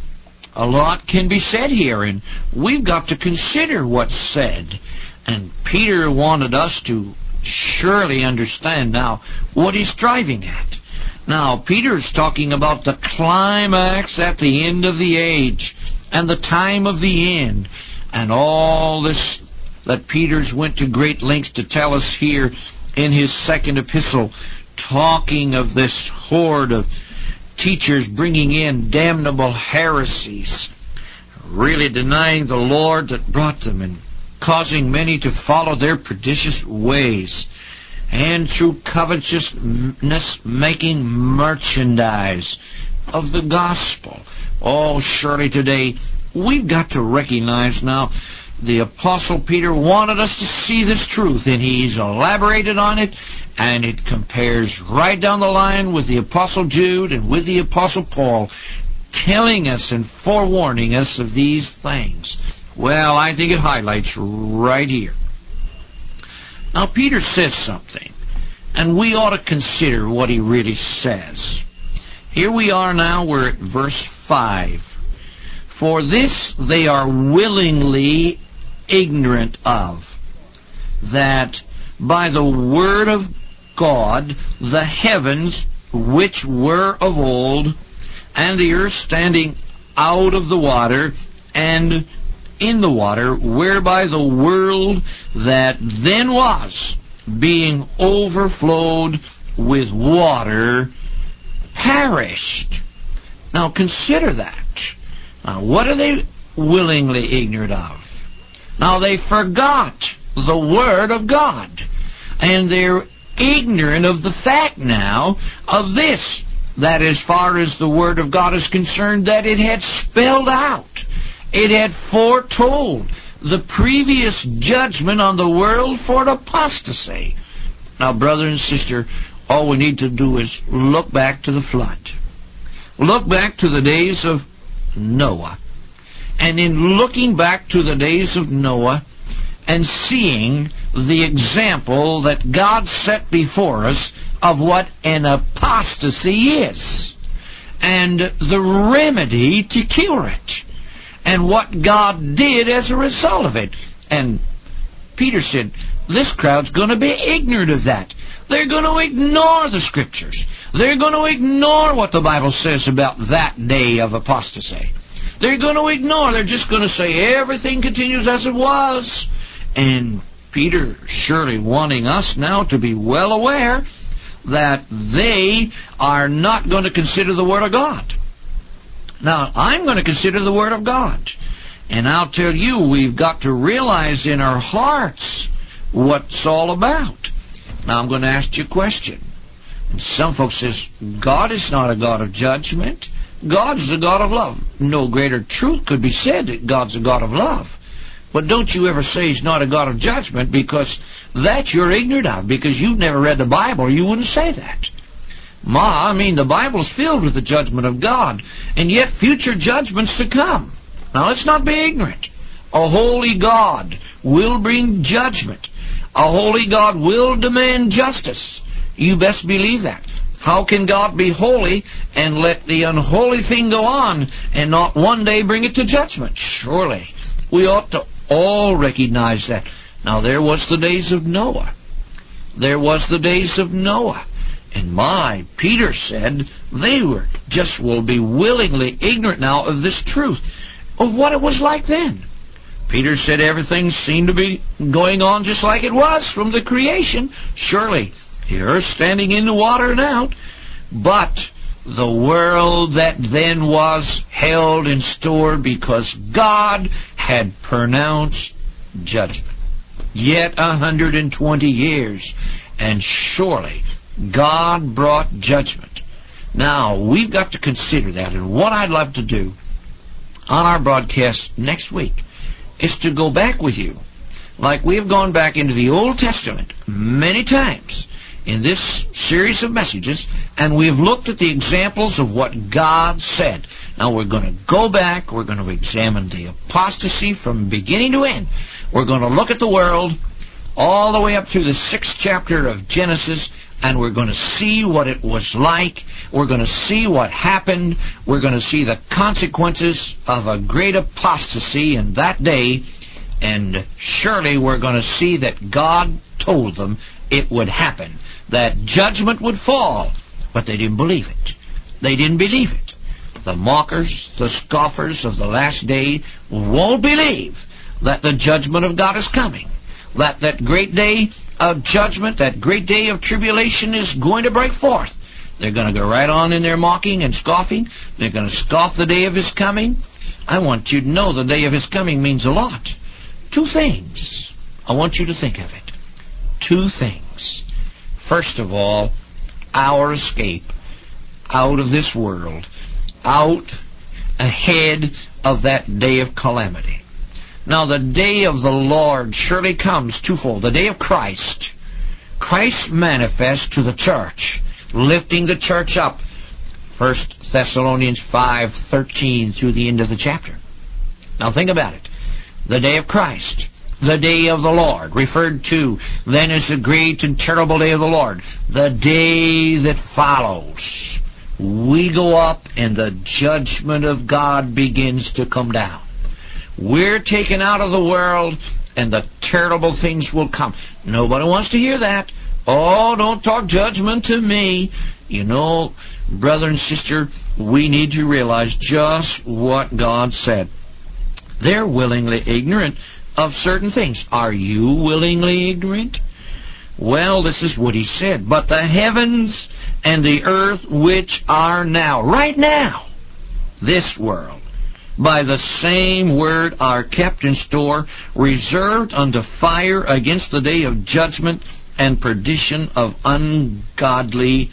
a lot can be said here, and we've got to consider what's said. And Peter wanted us to surely understand now what he's driving at. Now, Peter's talking about the climax at the end of the age and the time of the end. And all this that Peter's went to great lengths to tell us here in his second epistle, talking of this horde of teachers bringing in damnable heresies, really denying the Lord that brought them and causing many to follow their pernicious ways, and through covetousness making merchandise of the gospel. Oh, surely today we've got to recognize now the Apostle Peter wanted us to see this truth, and he's elaborated on it, and it compares right down the line with the Apostle Jude and with the Apostle Paul, telling us and forewarning us of these things. Well, I think it highlights right here. Now, Peter says something, and we ought to consider what he really says. Here we are now, we're at verse 5. For this they are willingly ignorant of, that by the word of God the heavens which were of old, and the earth standing out of the water, and in the water, whereby the world that then was, being overflowed with water, perished. Now consider that. Now what are they willingly ignorant of? Now they forgot the Word of God. And they're ignorant of the fact now of this, that as far as the Word of God is concerned, that it had spelled out, it had foretold the previous judgment on the world for apostasy. Now, brother and sister, all we need to do is look back to the flood. Look back to the days of Noah. And in looking back to the days of Noah and seeing the example that God set before us of what an apostasy is, and the remedy to cure it, and what God did as a result of it. And Peter said, this crowd's going to be ignorant of that. They're going to ignore the Scriptures. They're going to ignore what the Bible says about that day of apostasy. They're going to ignore. They're just going to say everything continues as it was. And Peter surely wanting us now to be well aware that they are not going to consider the Word of God. Now, I'm going to consider the Word of God. And I'll tell you, we've got to realize in our hearts what it's all about. Now, I'm going to ask you a question. And some folks says, God is not a God of judgment. God's a God of love. No greater truth could be said that God's a God of love. But don't you ever say He's not a God of judgment, because that you're ignorant of, because you've never read the Bible, or you wouldn't say that. The Bible's filled with the judgment of God, and yet future judgments to come. Now, let's not be ignorant. A holy God will bring judgment. A holy God will demand justice. You best believe that. How can God be holy and let the unholy thing go on and not one day bring it to judgment? Surely, we ought to all recognize that. Now, there was the days of Noah. There was the days of Noah. And Peter said they will be willingly ignorant now of this truth, of what it was like then. Peter said everything seemed to be going on just like it was from the creation. Surely, you're standing in the water now. But the world that then was held in store because God had pronounced judgment. Yet 120 years, and surely God brought judgment. Now, we've got to consider that, and what I'd love to do on our broadcast next week is to go back with you, like we have gone back into the Old Testament many times in this series of messages, and we've looked at the examples of what God said. Now we're going to go back, we're going to examine the apostasy from beginning to end. We're going to look at the world all the way up through the 6th chapter of Genesis, and we're going to see what it was like. We're going to see what happened. We're going to see the consequences of a great apostasy in that day, and surely we're going to see that God told them it would happen, that judgment would fall, but they didn't believe it. They didn't believe it. The mockers, the scoffers of the last day won't believe that the judgment of God is coming, that great day of judgment, that great day of tribulation is going to break forth. They're going to go right on in their mocking and scoffing. They're going to scoff the day of His coming. I want you to know the day of His coming means a lot. 2 things. I want you to think of it. 2 things. First of all, our escape out of this world, out ahead of that day of calamity. Now, the day of the Lord surely comes twofold. The day of Christ. Christ manifests to the church, lifting the church up. 1 Thessalonians 5:13 through the end of the chapter. Now think about it. The day of Christ. The day of the Lord, referred to then as the great and terrible day of the Lord. The day that follows. We go up and the judgment of God begins to come down. We're taken out of the world, and the terrible things will come. Nobody wants to hear that. Oh, don't talk judgment to me. You know, brother and sister, we need to realize just what God said. They're willingly ignorant of certain things. Are you willingly ignorant? Well, this is what He said. But the heavens and the earth which are now, right now, this world, by the same word are kept in store, reserved unto fire against the day of judgment and perdition of ungodly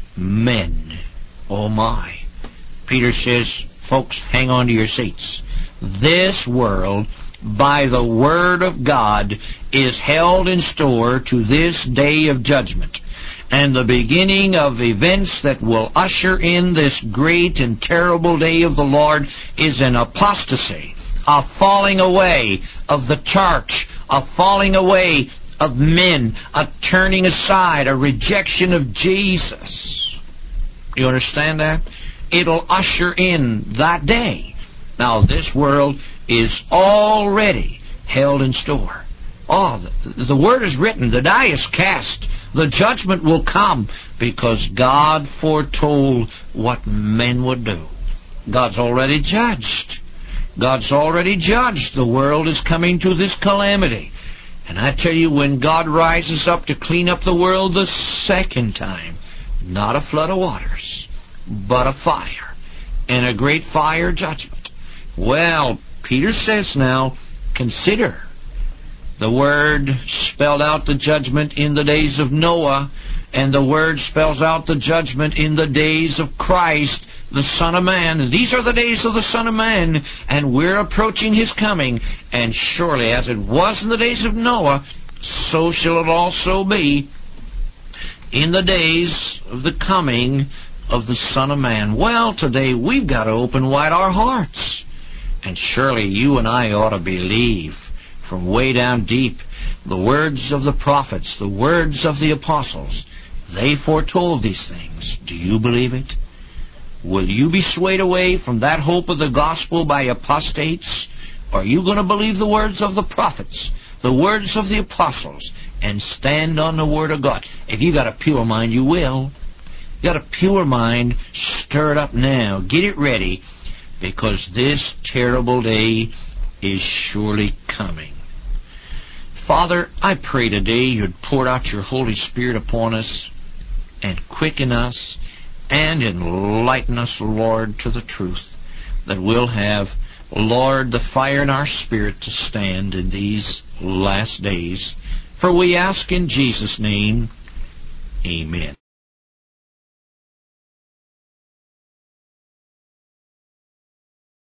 men. Oh my. Peter says, folks, hang on to your seats. This world, by the word of God, is held in store to this day of judgment, and the beginning of events that will usher in this great and terrible day of the Lord is an apostasy, a falling away of the church, a falling away of men, a turning aside, a rejection of Jesus. You understand that? It'll usher in that day. Now, this world is already held in store. Oh, the word is written, the die is cast, the judgment will come, because God foretold what men would do. God's already judged. God's already judged. The world is coming to this calamity. And I tell you, when God rises up to clean up the world the second time, not a flood of waters, but a fire, and a great fire judgment. Well, Peter says now, consider. The Word spelled out the judgment in the days of Noah, and the Word spells out the judgment in the days of Christ, the Son of Man. These are the days of the Son of Man, and we're approaching His coming. And surely, as it was in the days of Noah, so shall it also be in the days of the coming of the Son of Man. Well, today we've got to open wide our hearts. And surely you and I ought to believe from way down deep the words of the prophets, the words of the apostles. They foretold these things. Do you believe it? Will you be swayed away from that hope of the gospel by apostates? Or are you going to believe the words of the prophets, the words of the apostles, and stand on the word of God? If you got a pure mind, you will. You got a pure mind, stir it up now. Get it ready, because this terrible day is surely coming. Father, I pray today you'd pour out your Holy Spirit upon us and quicken us and enlighten us, Lord, to the truth, that we'll have, Lord, the fire in our spirit to stand in these last days. For we ask in Jesus' name, amen.